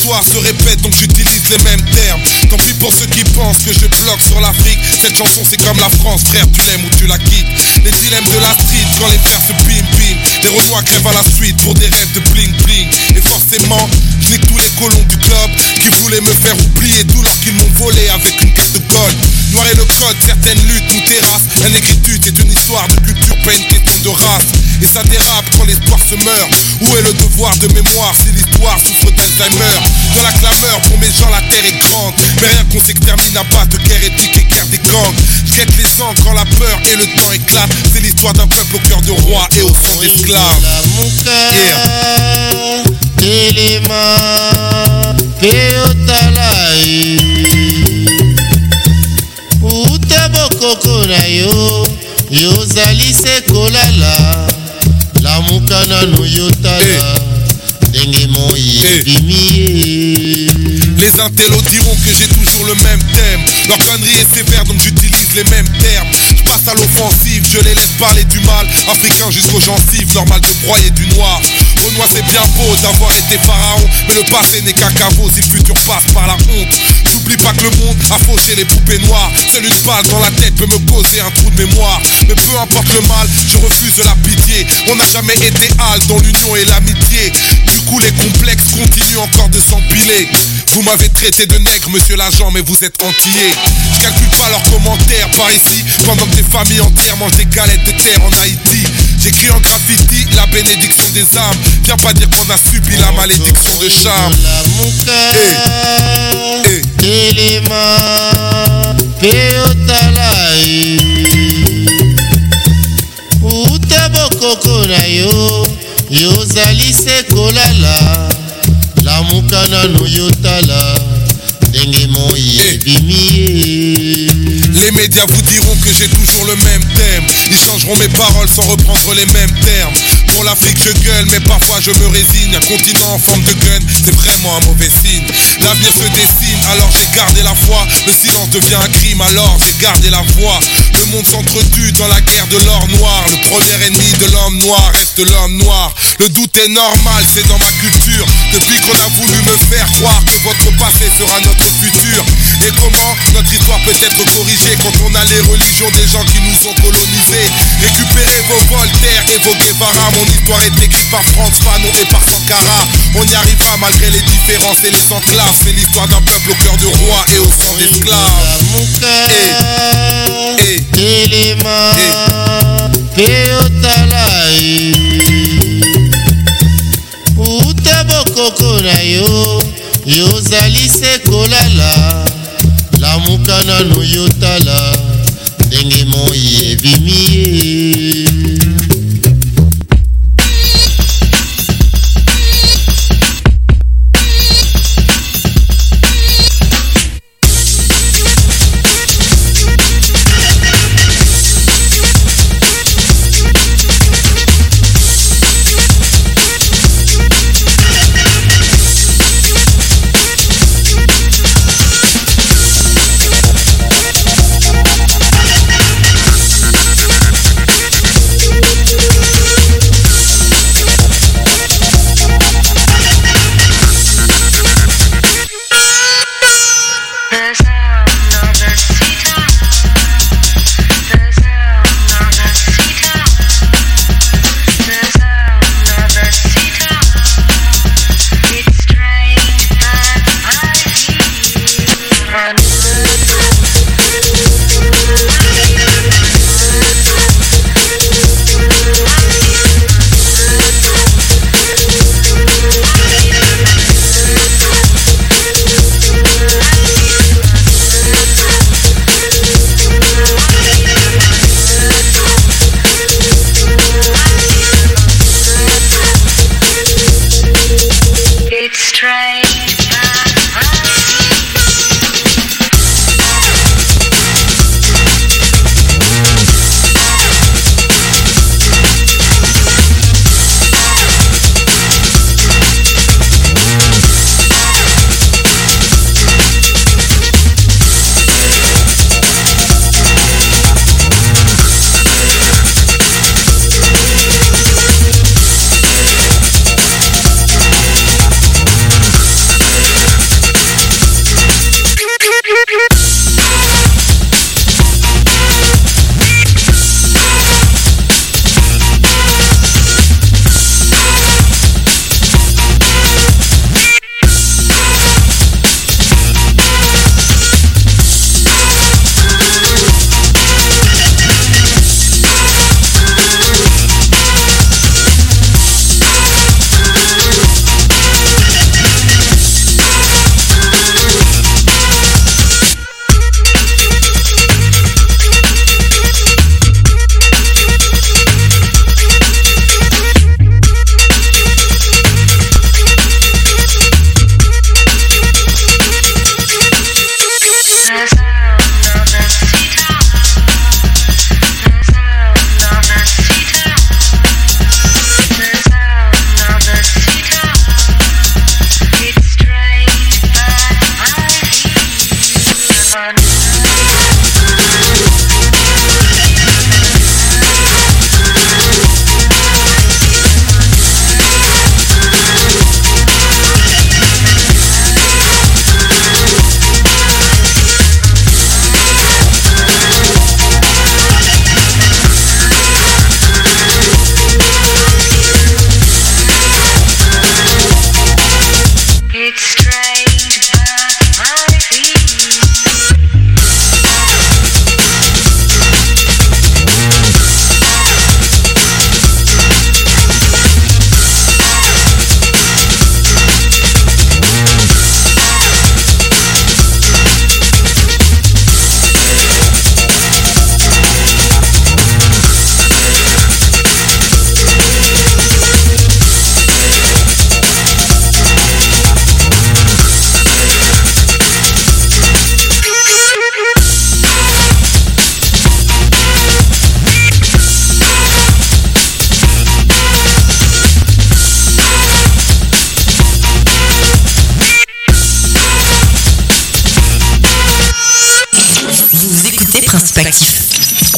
l'histoire se répète donc j'utilise les mêmes termes. Tant pis pour ceux qui pensent que je bloque sur l'Afrique. Cette chanson c'est comme la France, frère, tu l'aimes ou tu la quittes. Les dilemmes de la street quand les frères se bim. Les Renois crèvent à la suite pour des rêves de bling bling. Et forcément, je nique tous les colons du club qui voulaient me faire oublier tout leur qu'ils m'ont volé avec une carte de gold. Noir et le code, certaines luttes nous terrassent. La négritude est une histoire de culture, pas une question de race. Et ça dérape quand l'espoir se meurt. Où est le devoir de mémoire si l'histoire souffre d'Alzheimer? Dans la clameur, pour mes gens la terre est grande. Mais rien qu'on s'extermine à base de guerre éthique et guerre des gangs. Je guette les sangs quand la peur et le temps éclatent. C'est l'histoire d'un peuple au cœur de roi et au sang d'esclaves. Yozali sekolala la mukana no yotala denge moi bimi. Les intellos diront que j'ai toujours le même thème. Leur connerie est sévère donc j'utilise les mêmes termes. Je passe à l'offensive, je les laisse parler du mal. Africain jusqu'aux gencives, normal de broyer du noir. Renoir c'est bien beau d'avoir été pharaon, mais le passé n'est qu'un caveau si le futur passe par la honte. J'oublie pas que le monde a fauché les poupées noires. Seule une balle dans la tête peut me causer un trou de mémoire. Mais peu importe le mal, je refuse la pitié. On n'a jamais été hal dans l'union et l'amitié. Du coup les complexes continuent encore de s'empiler. Vous m'avez traité de nègre, monsieur l'agent, mais vous êtes antillais. Je calcule pas leurs commentaires par ici, pendant que des familles entières mangent des galettes de terre en Haïti. J'écris en graffiti la bénédiction des âmes. Viens pas dire qu'on a subi la malédiction de Cham. Yozali sekolala la mukana no yotala denge moi bimi. Les médias vous diront que j'ai toujours le même thème. Ils changeront mes paroles sans reprendre les mêmes termes. Pour l'Afrique je gueule mais parfois je me résigne. Un continent en forme de gun, c'est vraiment un mauvais signe. L'avenir se dessine, alors j'ai gardé la foi. Le silence devient un crime, alors j'ai gardé la voix. Le monde s'entretue dans la guerre de l'or noir. Le premier ennemi de l'homme noir reste l'homme noir. Le doute est normal, c'est dans ma culture. Depuis qu'on a voulu me faire croire que votre passé sera notre futur. Et comment notre histoire peut être corrigée quand on a les religions des gens qui nous ont colonisés. Récupérez vos Voltaire et vos Guevara. Mon histoire est écrite par Frantz Fanon et par Sankara. On y arrivera malgré les différences et les enclaves. C'est l'histoire d'un peuple au cœur de roi et au sang d'esclaves. Yozali sekolala la mukana no yotala denge moi bimi.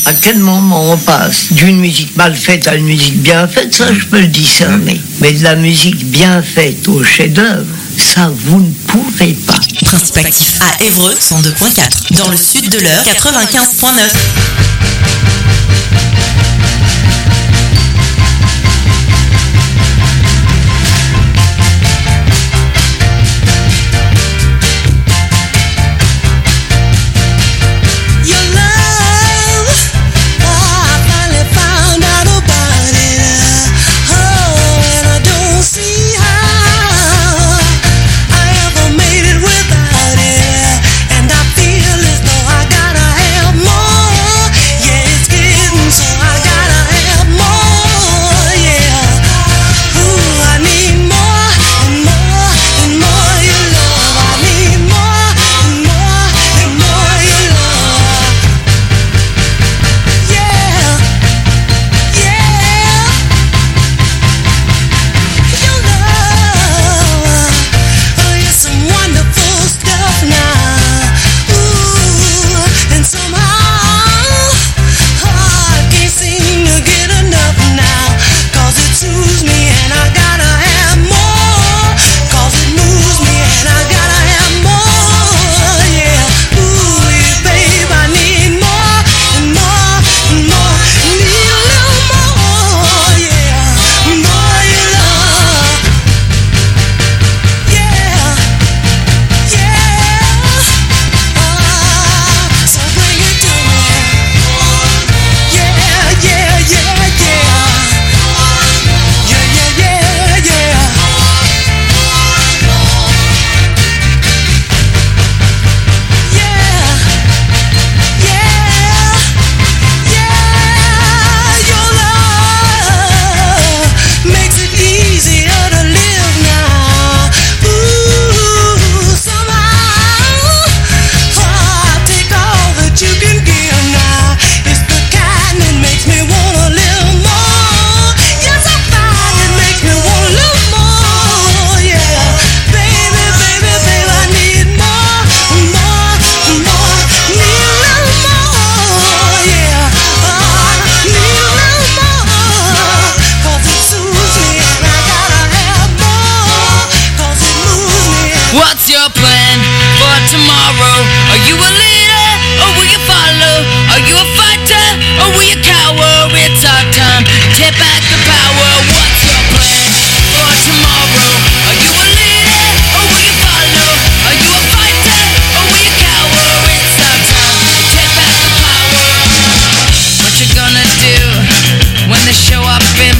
À quel moment on passe d'une musique mal faite à une musique bien faite, ça je peux le discerner. Mais de la musique bien faite au chef-d'œuvre, ça vous ne pourrez pas. Principe actif à Évreux 102.4, dans le sud de l'Eure 95.9.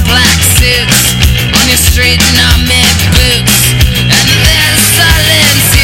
Street and I'm in boots, and there's silence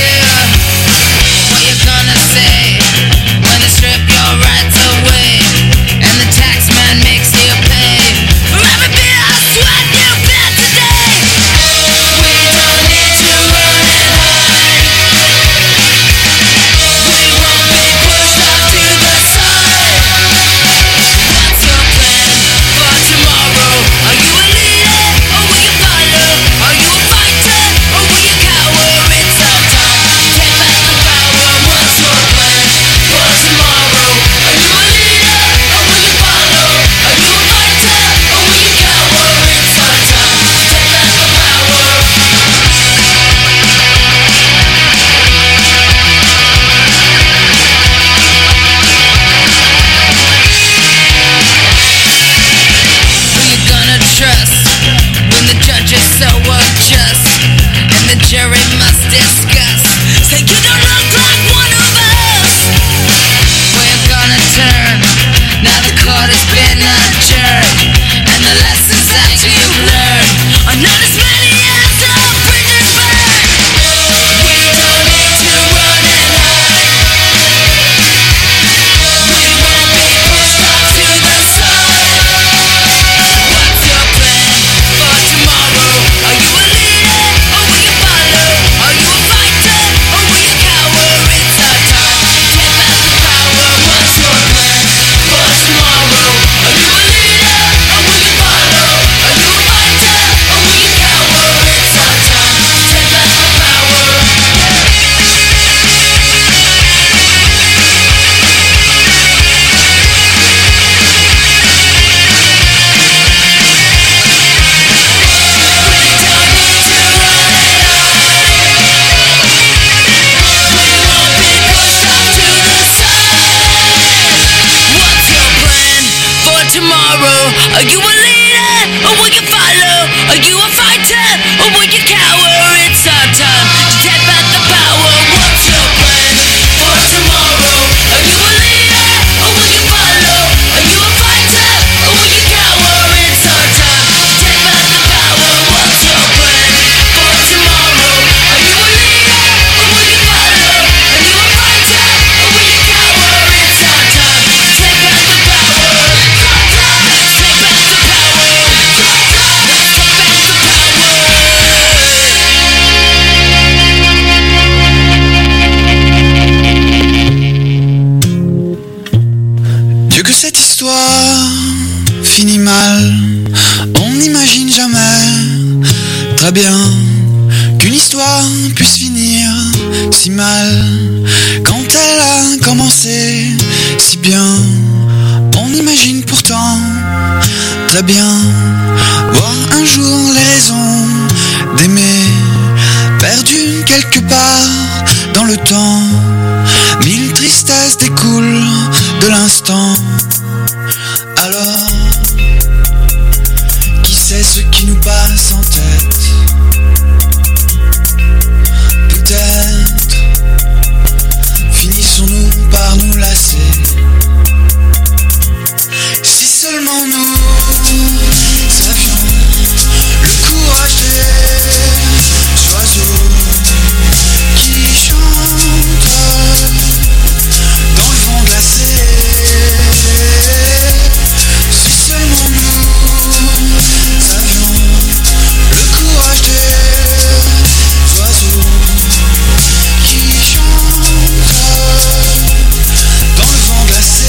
Très bien qu'une histoire puisse finir si mal quand elle a commencé si bien. On imagine pourtant très bien voir un jour les raisons d'aimer perdues quelque part dans le temps. Mille tristesses découlent de l'instant. Alors, qui sait ce qui nous passe en tête? Peut-être finissons-nous par nous lasser. Si seulement nous avions le courage des oiseaux qui chantent dans le vent glacé. Si seulement nous avions le courage des oiseaux qui chantent dans le vent glacé.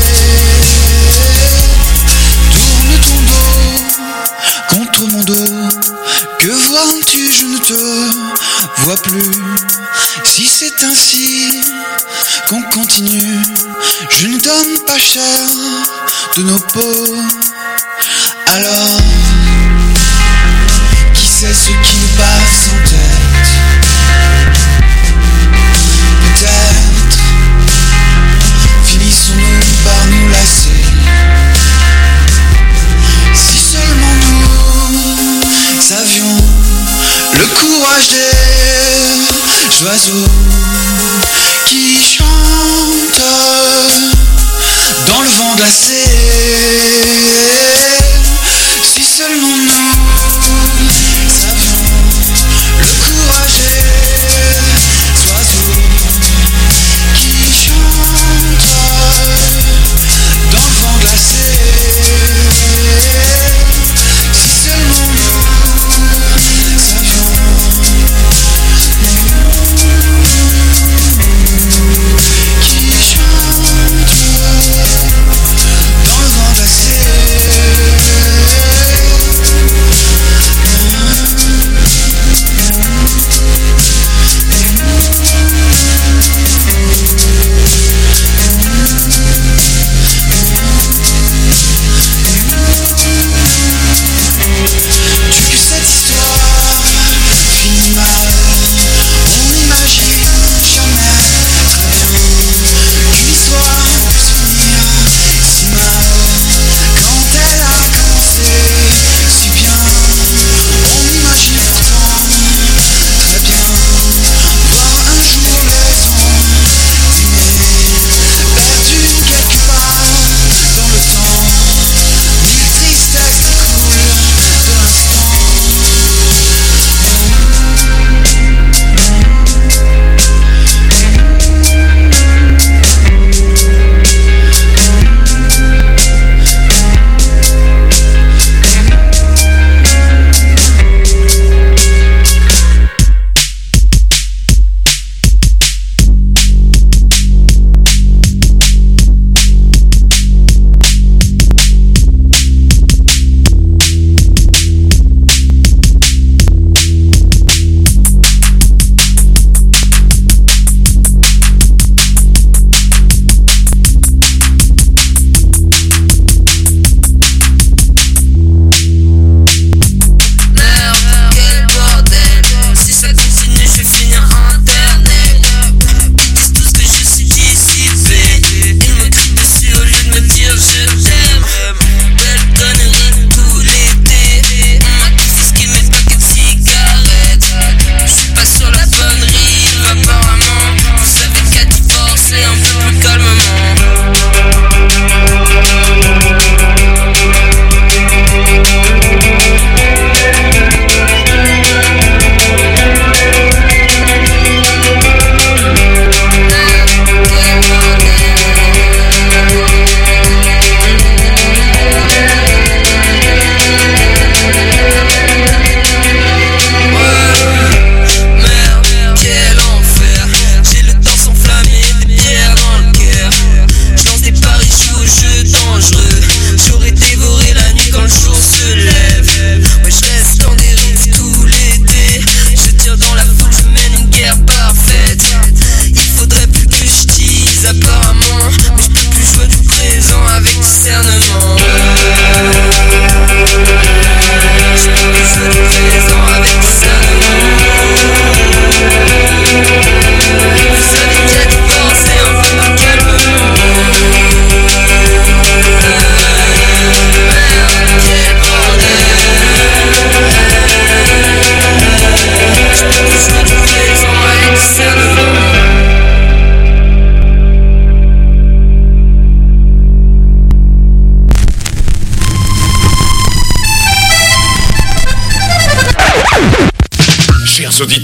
Tourne ton dos contre mon dos. Que vois-tu, je ne te vois plus. Si c'est ainsi qu'on continue, je ne donne pas cher de nos peaux. Alors, qui sait ce qui nous passe en tête? Peut-être finissons-nous par nous lasser. Si seulement nous avions le courage des oiseaux qui chantent dans le vent glacé. Si seulement nous avions le courage des oiseaux qui chantent dans le vent glacé. Si seulement nous avions qui chantent dans le vent glacé.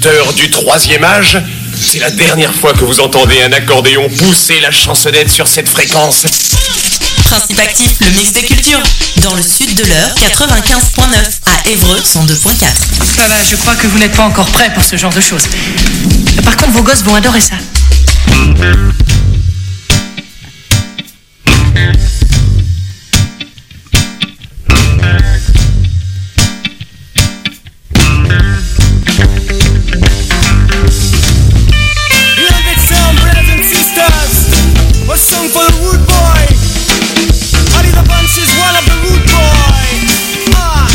porteurs du troisième âge. C'est la dernière fois que vous entendez un accordéon pousser la chansonnette sur cette fréquence. Principe actif, le mix des cultures. Dans le sud de l'heure, 95.9. À Évreux, 102.4. Ça va, je crois que vous n'êtes pas encore prêts pour ce genre de choses. Par contre, vos gosses vont adorer ça. A song for the rude boy. Ali the Bunch is one of the rude boy. Ah.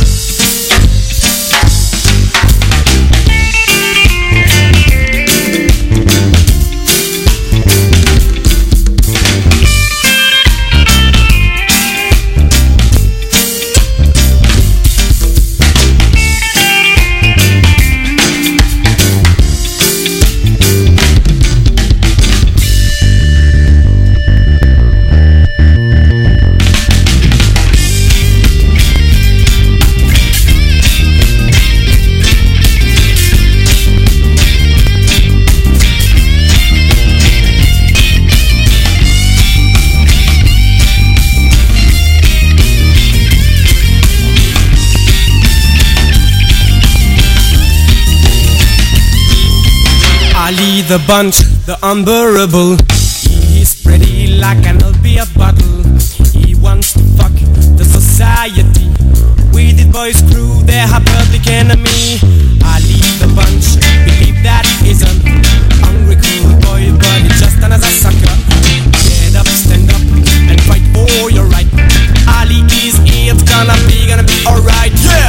Ali the Bunch, the unbearable. He's pretty like an opiate bottle. He wants to fuck the society. We the boys crew, they're a public enemy. Ali the Bunch, believe that he's an hungry cool boy, but he's just another sucker. Get up, stand up, and fight for your right. Ali is here, it's gonna be alright, yeah!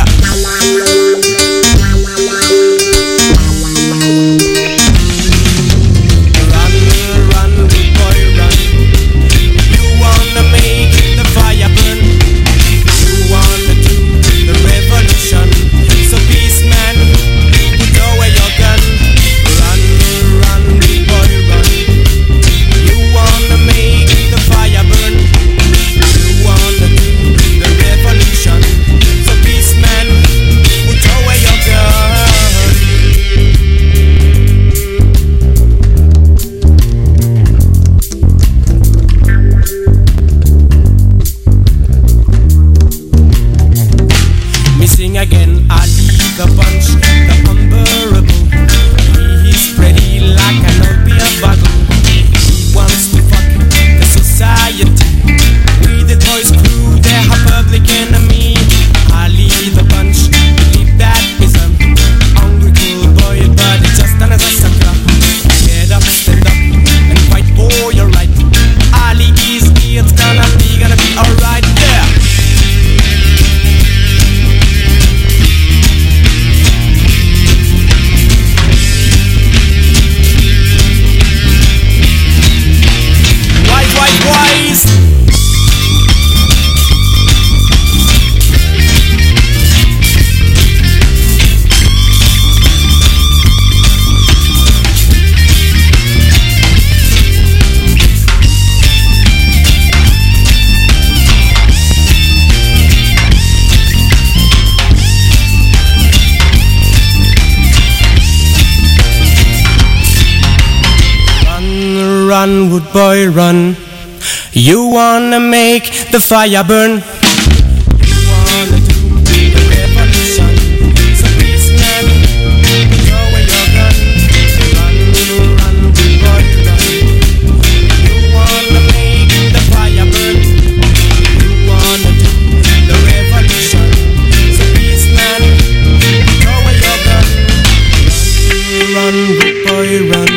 Run, wood boy, run. You wanna make the fire burn. You wanna do the revolution. So please, man, throw away your gun. Run, run, wood boy, run. You wanna make the fire burn. You wanna do the revolution. So please, man, throw away your gun. Run, wood boy, run.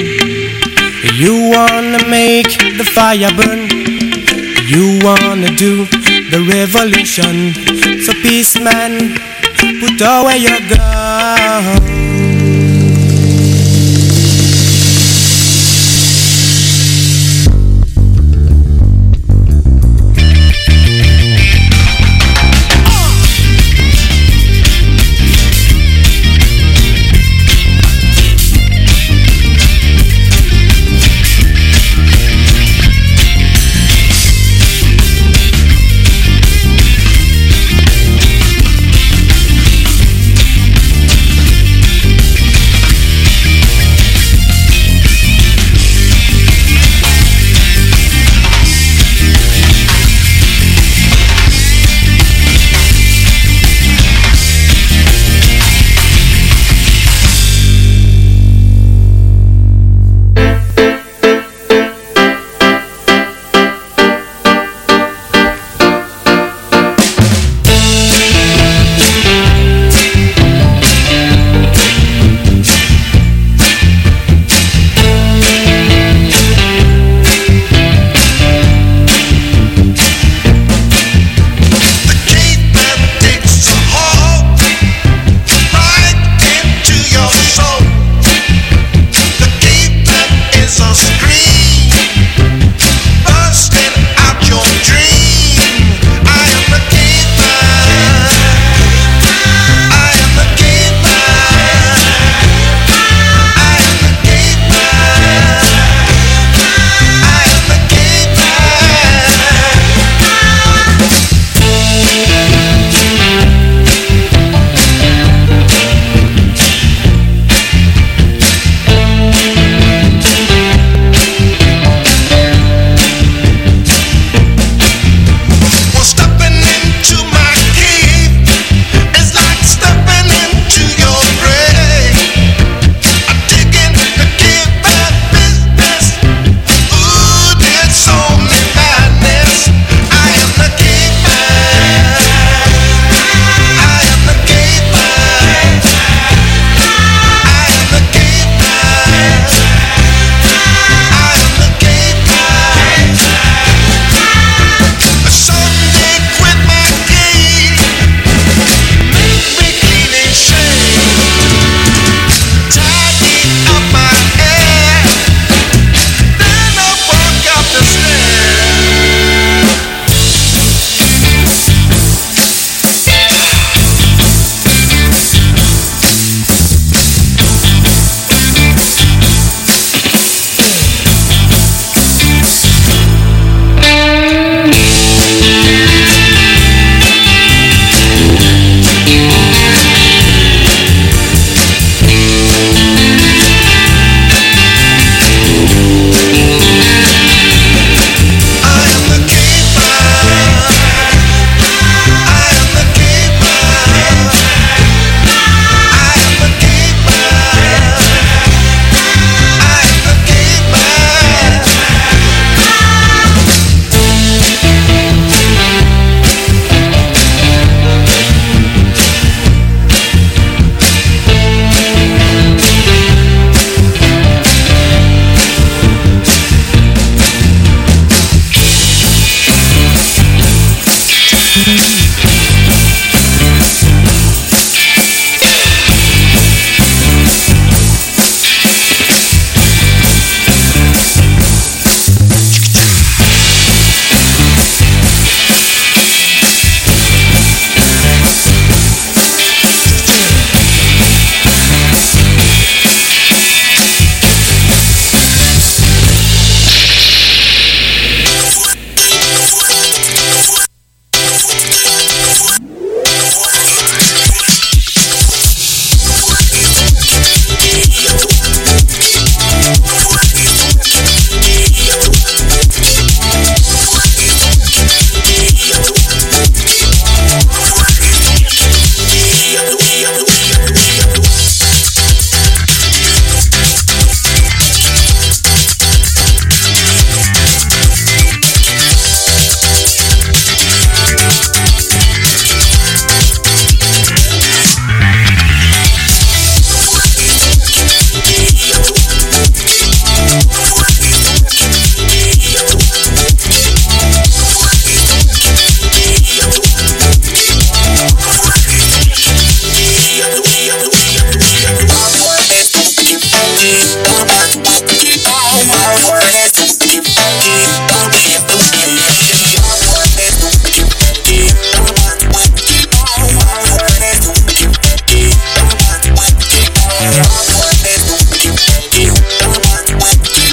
You wanna make the fire burn. You wanna do the revolution. So peace man, put away your gun.